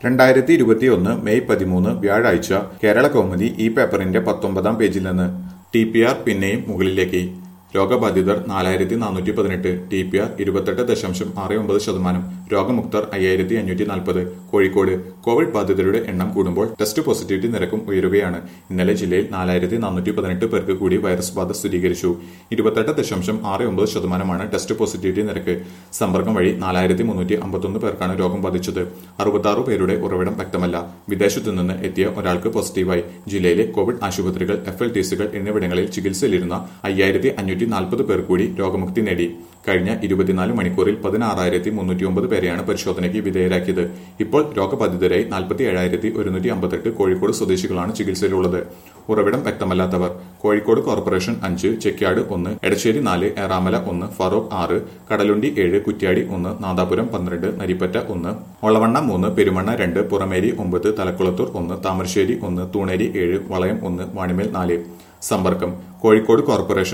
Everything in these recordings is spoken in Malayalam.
2021 മെയ് 13 വ്യാഴാഴ്ച കേരള കൗമുദി ഈ പേപ്പറിന്റെ 19-ാം പേജിൽ നിന്ന് TPR പിന്നെയും മുകളിലേക്ക്. രോഗബാധിതർ 4418, TPR 28.69%, രോഗമുക്തർ 5540. കോഴിക്കോട് കോവിഡ് ബാധിതരുടെ എണ്ണം കൂടുമ്പോൾ ടെസ്റ്റ് പോസിറ്റിവിറ്റി നിരക്കും ഉയരുകയാണ്. ഇന്നലെ ജില്ലയിൽ 4418 പേർക്ക് കൂടി വൈറസ് ബാധ സ്ഥിരീകരിച്ചു. 28.69% ടെസ്റ്റ് പോസിറ്റിവിറ്റി നിരക്ക്. സമ്പർക്കം വഴി 4351 പേർക്കാണ് രോഗം ബാധിച്ചത്. 66 പേരുടെ ഉറവിടം വ്യക്തമല്ല. വിദേശത്തു നിന്ന് എത്തിയ ഒരാൾക്ക് പോസിറ്റീവായി. ജില്ലയിലെ കോവിഡ് ആശുപത്രികൾ, FLTCകൾ എന്നിവിടങ്ങളിൽ ചികിത്സയിലിരുന്ന 5540 പേർ കൂടി രോഗമുക്തി നേടി. കഴിഞ്ഞ 24 മണിക്കൂറിൽ 16,309 പേരെയാണ് പരിശോധനയ്ക്ക് വിധേയരാക്കിയത്. ഇപ്പോൾ രോഗബാധിതരായി 47,158 കോഴിക്കോട് സ്വദേശികളാണ് ചികിത്സയിലുള്ളത്. ഉറവിടം വ്യക്തമല്ലാത്തവർ: കോഴിക്കോട് കോർപ്പറേഷൻ 5, ചെക്യാട് 1, എടശ്ശേരി 4, ഏറാമല 1, ഫറോക്ക് 6, കടലുണ്ടി 7, കുറ്റ്യാടി 1, നാദാപുരം 12, നരിപ്പറ്റ 1, ഒളവണ്ണ 3, പെരുമണ്ണ 2, പുറമേരി 9, തലക്കുളത്തൂർ 1, താമരശ്ശേരി 1, തൂണേരി 7, വളയം 1, വാണിമേൽ 4. സമ്പർക്കം: കോഴിക്കോട് കോർപ്പറേഷൻ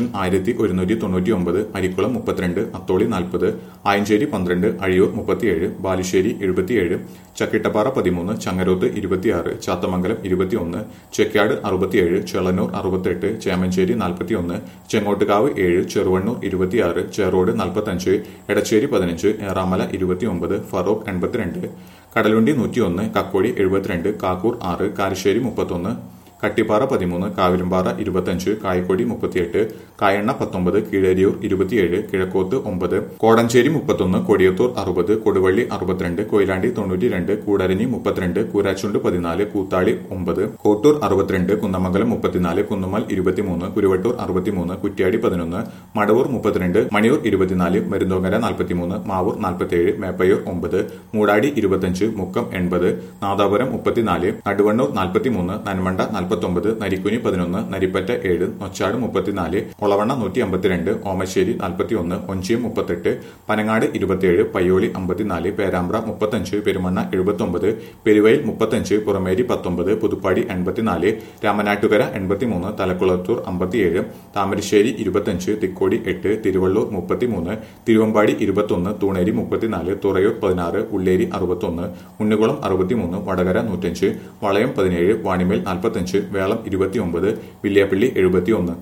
1199, അരിക്കുളം 32, അത്തോളി 40, ആയഞ്ചേരി 12, അഴിയൂർ 37, ബാലുശ്ശേരി 77, ചക്കിട്ടപ്പാറ 13, ചങ്ങരോത്ത് 26, ചാത്തമംഗലം 21, ചെക്യാട് 67, ചെളന്നൂർ 68, ചേമഞ്ചേരി 41, ചെങ്ങോട്ടുകാവ് 7, ചെറുവണ്ണൂർ 26, ചേറോട് 45, എടശ്ശേരി 15, ഏറാമല 29, ഫറോക്ക് 82, കടലുണ്ടി 101, കക്കോടി 72, കാക്കൂർ 6, കാരശ്ശേരി 31, കട്ടിപ്പാറ 13, കാവിലുംപാറ 25, കായക്കൊടി 38, കായണ്ണ 19, കീഴരിയൂർ 27, കിഴക്കോത്ത് 9, കോടഞ്ചേരി 31, കൊടിയത്തൂർ 60, കൊടുവള്ളി 62, കൊയിലാണ്ടി 92, കൂടരഞ്ഞി 32, കൂരാച്ചുണ്ട് 14, കൂത്താളി 9, കോട്ടൂർ 62, കുന്നമംഗലം 34, കുന്നുമ്മൽ 23, കുരുവട്ടൂർ 63, കുറ്റ്യാടി 11, മടവൂർ 32, മണിയൂർ 24, മരുന്തോങ്കര 43, മാവൂർ 47, മേപ്പയൂർ 9, മൂടാടി 25, മുക്കം 80, നാദാപുരം 34, നടുവണ്ണൂർ 43, നന്മണ്ട 49, നരിക്കുനി 11, നരിപ്പറ്റ 7, നൊച്ചാട് 34, ഒളവണ്ണ 152, ഓമശ്ശേരി 41, ഒഞ്ചിയം 38, പനങ്ങാട് 27, പയ്യോളി 54, പേരാമ്പ്ര 35, പെരുമണ്ണ 79, പെരുവയിൽ 35, പുറമേരി 19, പുതുപ്പാടി 84, രാമനാട്ടുകര 83, തലക്കുളത്തൂർ 57, താമരശ്ശേരി 25, തിക്കോടി 8, തിരുവള്ളൂർ 33, തിരുവമ്പാടി 21, തൂണേരി 34, തുറയൂർ 16, ഉള്ളേരി 61, ഉണ്ണികുളം 63, വടകര 105, വളയം 17, വാണിമേൽ 45, വേളം 29, വില്യാപ്പള്ളി 71.